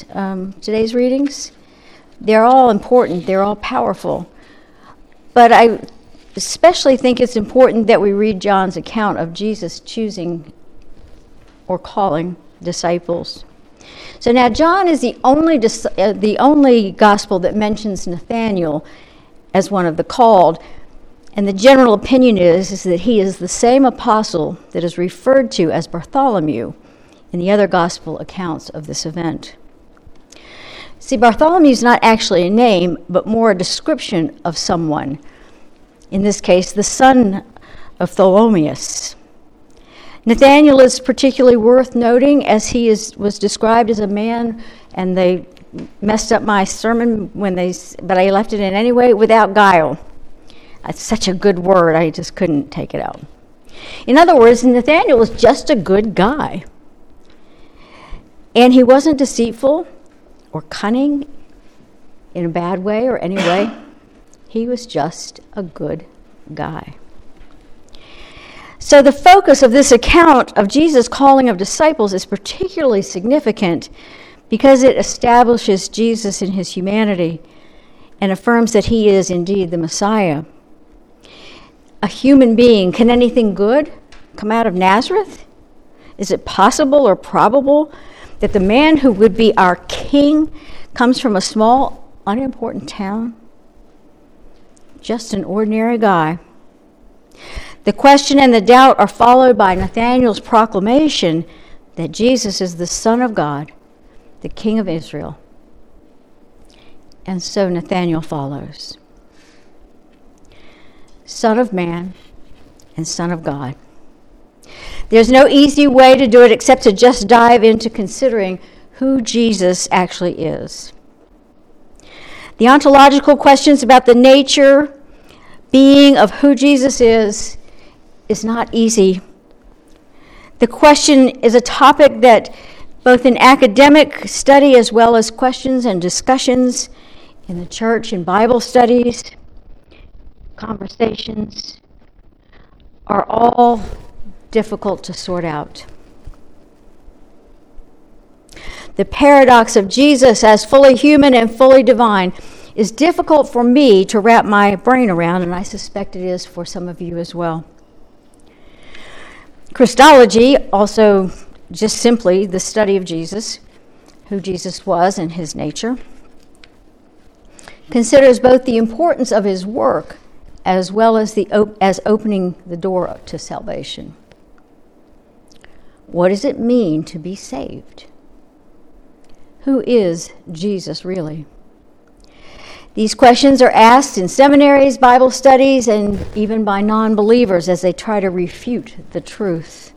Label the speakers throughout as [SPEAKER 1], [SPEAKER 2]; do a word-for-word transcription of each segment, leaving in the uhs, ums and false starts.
[SPEAKER 1] um, today's readings. They're all important. They're all powerful. But I especially think it's important that we read John's account of Jesus choosing or calling disciples. So now John is the only dis- uh, the only gospel that mentions Nathanael as one of the called, and the general opinion is, is that he is the same apostle that is referred to as Bartholomew in the other gospel accounts of this event. See, Bartholomew is not actually a name, but more a description of someone. In this case, the son of Ptolemaeus. Nathanael is particularly worth noting, as he is was described as a man, and they messed up my sermon when they, but I left it in anyway, without guile. That's such a good word, I just couldn't take it out. In other words, Nathanael was just a good guy. And he wasn't deceitful or cunning in a bad way or any way. He was just a good guy. So the focus of this account of Jesus' calling of disciples is particularly significant because it establishes Jesus in his humanity and affirms that he is indeed the Messiah. A human being, can anything good come out of Nazareth? Is it possible or probable that the man who would be our king comes from a small, unimportant town? Just an ordinary guy. The question and the doubt are followed by Nathanael's proclamation that Jesus is the Son of God, the King of Israel. And so Nathanael follows. Son of man and Son of God. There's no easy way to do it except to just dive into considering who Jesus actually is. The ontological questions about the nature, being of who Jesus is, is not easy. The question is a topic that both in academic study as well as questions and discussions in the church and Bible studies, conversations, are all difficult to sort out. The paradox of Jesus as fully human and fully divine is difficult for me to wrap my brain around, and I suspect it is for some of you as well. Christology, also just simply the study of Jesus, who Jesus was and his nature, considers both the importance of his work as well as the op- as opening the door to salvation. What does it mean to be saved? Who is Jesus really? These questions are asked in seminaries, Bible studies, and even by non-believers as they try to refute the truth.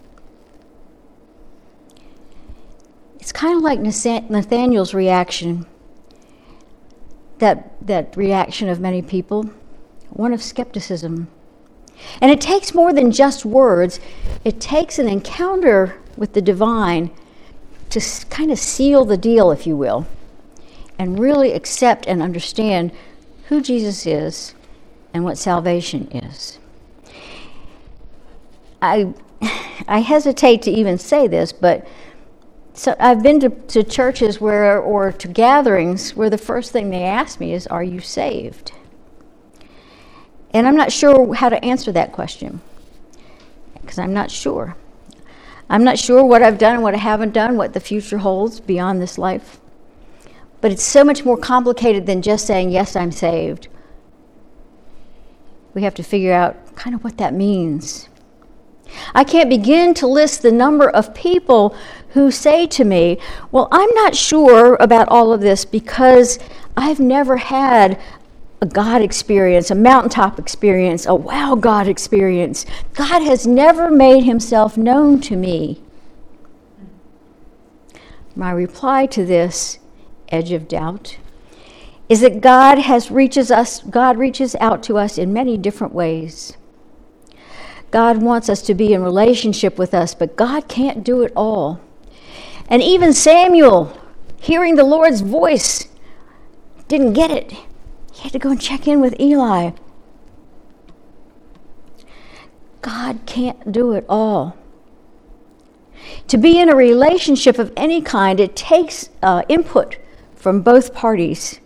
[SPEAKER 1] It's kind of like Nathanael's reaction, that, that reaction of many people, one of skepticism. And it takes more than just words. It takes an encounter with the divine to kind of seal the deal, if you will, and really accept and understand who Jesus is and what salvation is. I I hesitate to even say this, but so I've been to, to churches where, or to gatherings where the first thing they ask me is, "Are you saved?" And I'm not sure how to answer that question, because I'm not sure. I'm not sure what I've done and what I haven't done, what the future holds beyond this life. But it's so much more complicated than just saying, yes, I'm saved. We have to figure out kind of what that means. I can't begin to list the number of people who say to me, well, I'm not sure about all of this because I've never had a God experience, a mountaintop experience, a wow God experience. God has never made himself known to me. My reply to this edge of doubt is that God has reaches us, God reaches out to us in many different ways. God wants us to be in relationship with us, but God can't do it all. And even Samuel, hearing the Lord's voice, didn't get it. He had to go and check in with Eli. God can't do it all. To be in a relationship of any kind, it takes uh, input from both parties.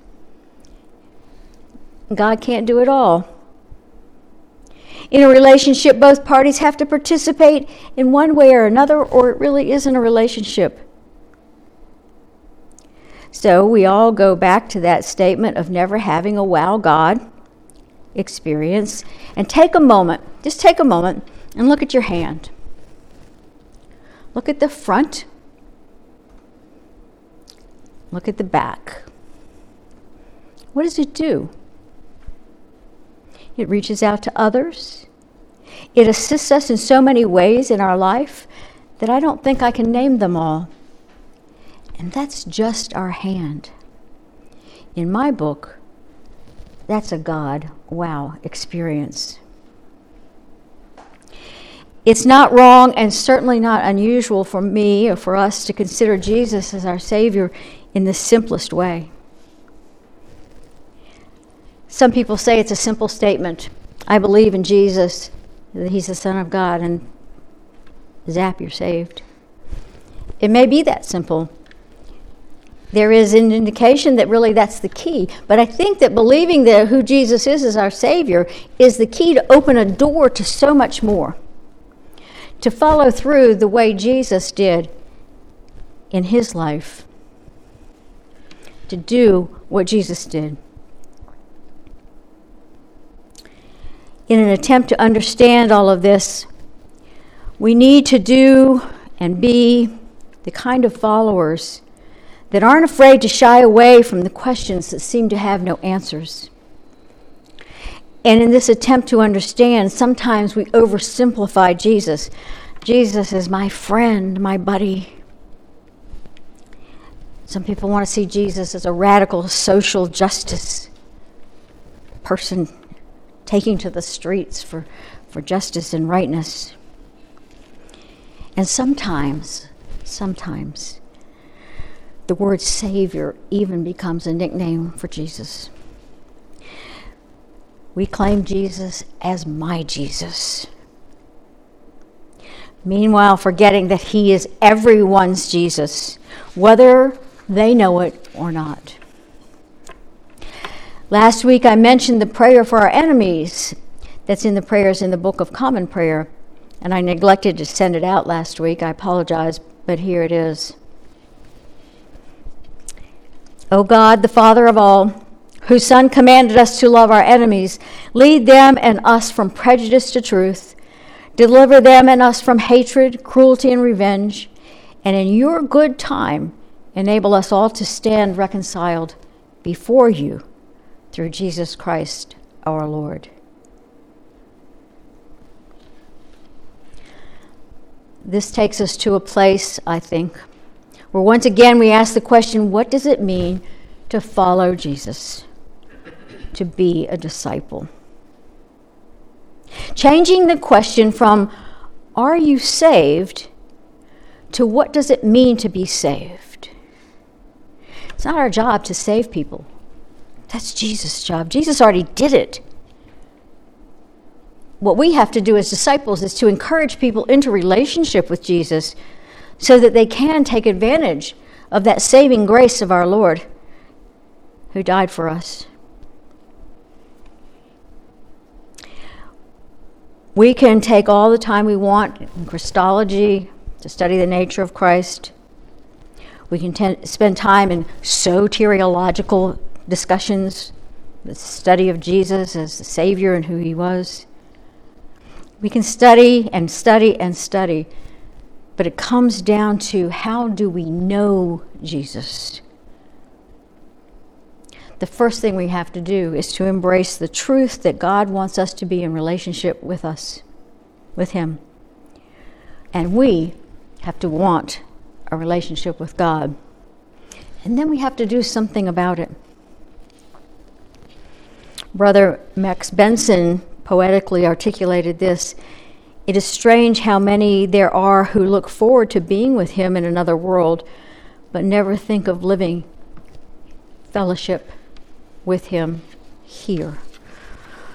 [SPEAKER 1] God can't do it all. In a relationship, both parties have to participate in one way or another, or it really isn't a relationship. So we all go back to that statement of never having a wow God experience, and take a moment, just take a moment and look at your hand. Look at the front. Look at the back. What does it do? It reaches out to others. It assists us in so many ways in our life that I don't think I can name them all. And that's just our hand. In my book, that's a God wow experience. It's not wrong and certainly not unusual for me or for us to consider Jesus as our Savior in the simplest way. Some people say it's a simple statement. I believe in Jesus, that he's the Son of God, and zap, you're saved. It may be that simple. There is an indication that really that's the key. But I think that believing that who Jesus is as our Savior is the key to open a door to so much more. To follow through the way Jesus did in his life. To do what Jesus did. In an attempt to understand all of this, we need to do and be the kind of followers that aren't afraid to shy away from the questions that seem to have no answers. And in this attempt to understand, sometimes we oversimplify Jesus. Jesus is my friend, my buddy. Some people want to see Jesus as a radical social justice person taking to the streets for, for justice and rightness. And sometimes, sometimes, the word Savior even becomes a nickname for Jesus. We claim Jesus as my Jesus. Meanwhile, forgetting that he is everyone's Jesus, whether they know it or not. Last week I mentioned the prayer for our enemies that's in the prayers in the Book of Common Prayer, and I neglected to send it out last week. I apologize, but here it is. O God, the Father of all, whose Son commanded us to love our enemies, lead them and us from prejudice to truth, deliver them and us from hatred, cruelty, and revenge, and in your good time enable us all to stand reconciled before you through Jesus Christ our Lord. This takes us to a place, I think, where once again we ask the question, what does it mean to follow Jesus, to be a disciple? Changing the question from, are you saved, to what does it mean to be saved? It's not our job to save people. That's Jesus' job. Jesus already did it. What we have to do as disciples is to encourage people into relationship with Jesus so that they can take advantage of that saving grace of our Lord who died for us. We can take all the time we want in Christology to study the nature of Christ. We can ten- spend time in soteriological discussions, the study of Jesus as the Savior and who he was. We can study and study and study, but it comes down to, how do we know Jesus? The first thing we have to do is to embrace the truth that God wants us to be in relationship with us, with him. And we have to want a relationship with God. And then we have to do something about it. Brother Max Benson poetically articulated this: it is strange how many there are who look forward to being with him in another world, but never think of living fellowship with him here.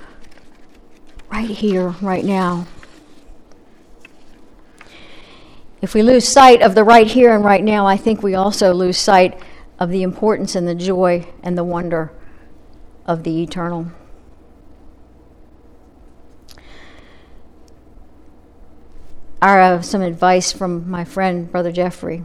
[SPEAKER 1] Right here, right now. If we lose sight of the right here and right now, I think we also lose sight of the importance and the joy and the wonder of the eternal. I have some advice from my friend, Brother Jeffrey.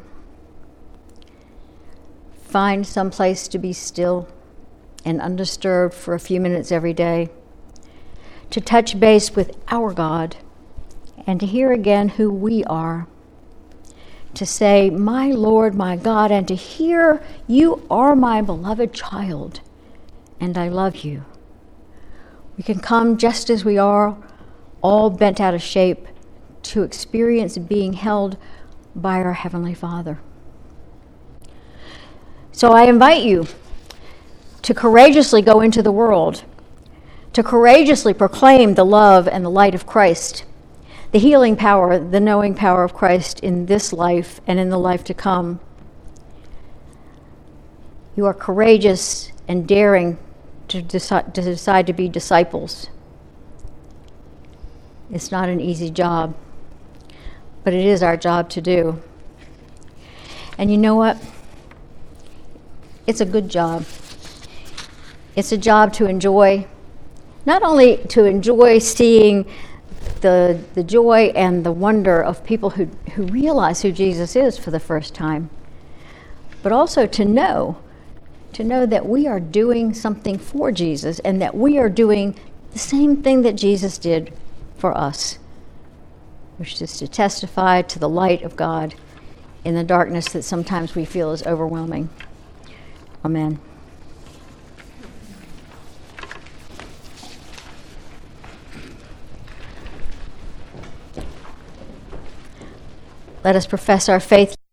[SPEAKER 1] Find some place to be still and undisturbed for a few minutes every day, to touch base with our God and to hear again who we are, to say, my Lord, my God, and to hear, you are my beloved child, and I love you. We can come just as we are, all bent out of shape, to experience being held by our Heavenly Father. So I invite you to courageously go into the world, to courageously proclaim the love and the light of Christ, the healing power, the knowing power of Christ in this life and in the life to come. You are courageous and daring to decide to, decide to be disciples. It's not an easy job, but it is our job to do. And you know what? It's a good job. It's a job to enjoy, not only to enjoy seeing the the joy and the wonder of people who, who realize who Jesus is for the first time, but also to know, to know that we are doing something for Jesus and that we are doing the same thing that Jesus did for us, which is to testify to the light of God in the darkness that sometimes we feel is overwhelming. Amen. Let us profess our faith.